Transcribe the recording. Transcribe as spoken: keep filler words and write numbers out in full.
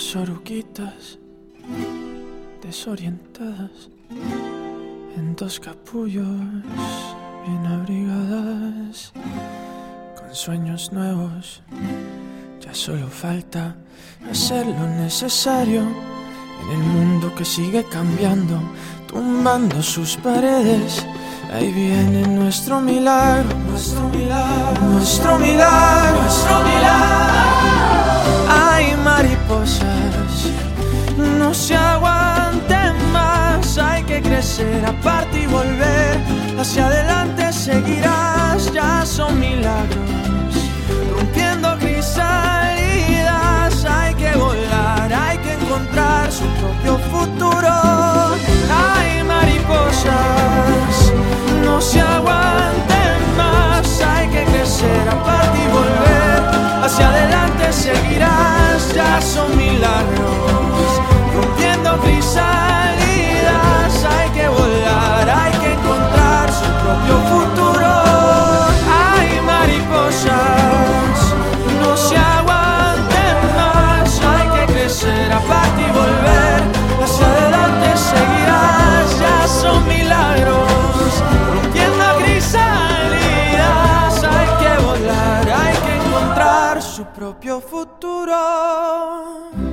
Las oruguitas desorientadas en dos capullos bien abrigadas, con sueños nuevos. Ya solo falta hacer lo necesario en el mundo que sigue cambiando, tumbando sus paredes. Ahí viene nuestro milagro, nuestro milagro, nuestro milagro, nuestro milagro. Hay mariposas, no se aguanten más. Hay que crecer aparte y volver. Hacia adelante seguirás, ya son milagros, rompiendo crisálidas. Hay que volar, hay que encontrar su propio futuro. Hay mariposas, no se aguanten más. Hay que crecer aparte y volver. Hacia adelante seguirás, ya son milagros, rompiendo crisálidas. Hay que volar, hay que encontrar su propio futuro. Hay mariposas, no se aguanten más. Hay que crecer aparte y volver. Hacia adelante seguirás, ya son milagros, rompiendo crisálidas. Hay que volar, hay que encontrar su propio futuro.